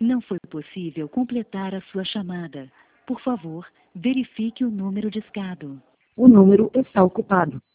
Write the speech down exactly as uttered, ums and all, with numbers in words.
Não foi possível completar a sua chamada. Por favor, verifique o número discado. O número está ocupado.